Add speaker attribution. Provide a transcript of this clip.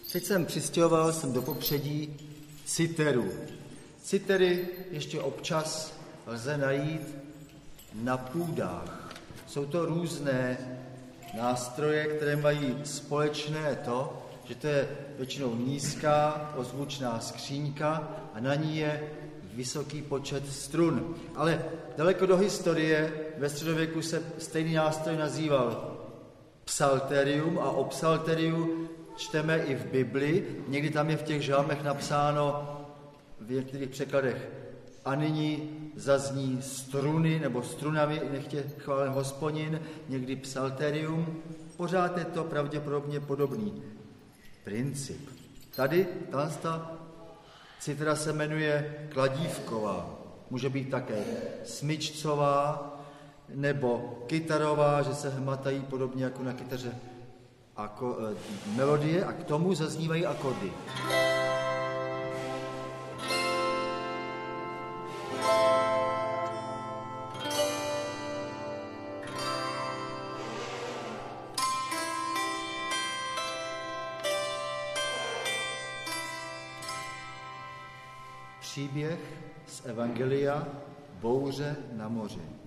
Speaker 1: Teď jsem přistěhoval do popředí citerů. Citery ještě občas lze najít na půdách. Jsou to různé nástroje, které mají společné to, že to je většinou nízká ozvučná skříňka a na ní je vysoký počet strun. Ale daleko do historie ve středověku se stejný nástroj nazýval psalterium a o psalteriu čteme i v Bibli. Někdy tam je v těch žalmech napsáno v některých překladech a nyní zazní struny nebo strunami, nechtě chválen Hospodin, někdy psalterium. Pořád je to pravděpodobně podobný princip. Tady ta citra se jmenuje kladívková. Může být také smyčcová nebo kytarová, že se hmatají podobně jako na kytaře melodie a k tomu zaznívají akordy. Příběh z Evangelia Bouře na moři.